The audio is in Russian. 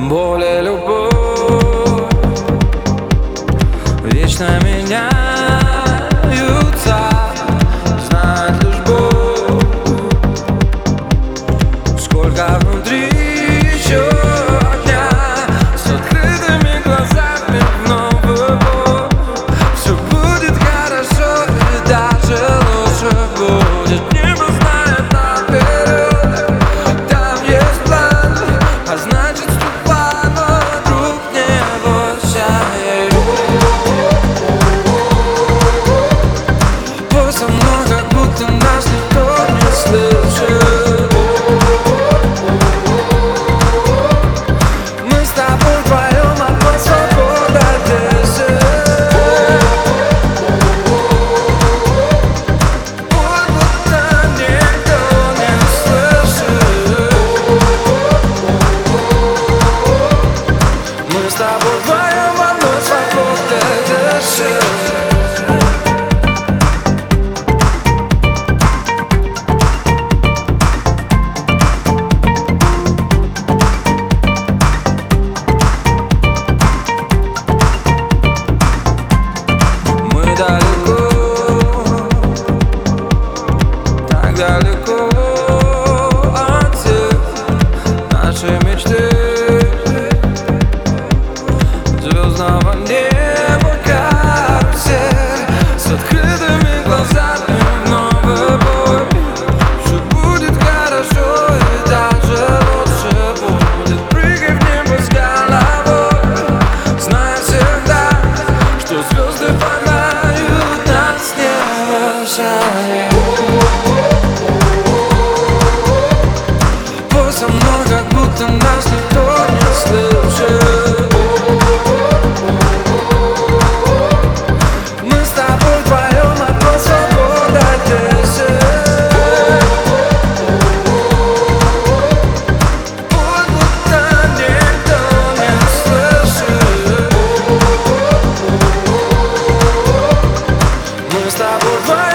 боль и любовь вечно меняются, знает лишь Бог, сколько внутри еще огня. С открытыми глазами вновь любовь. Все будет хорошо и даже лучше будет. Небо знает наперед, там есть план, а значит ступай, мой друг, не бойся. Пусть со мной, как будто нас никто не слышит. Мы с тобой вдвоем одной свободой дышим. Пусть будто никто не слышит. Мы с тобой вдвоем одной свободой дышим. Далеко, так далеко от всех нашей мечты, звездного неба карусель. С открытыми глазами вновь бой. Все будет хорошо и даже лучше будет. Прыгай в небо с головой, зная всегда, что звезды поймают нас, не бросай. Пусть со мной, как будто нас никто не слышит. Мы с тобой вдвоем одной свободой дышим. Пусть будто никто не слышит. Мы с тобой вдвоем.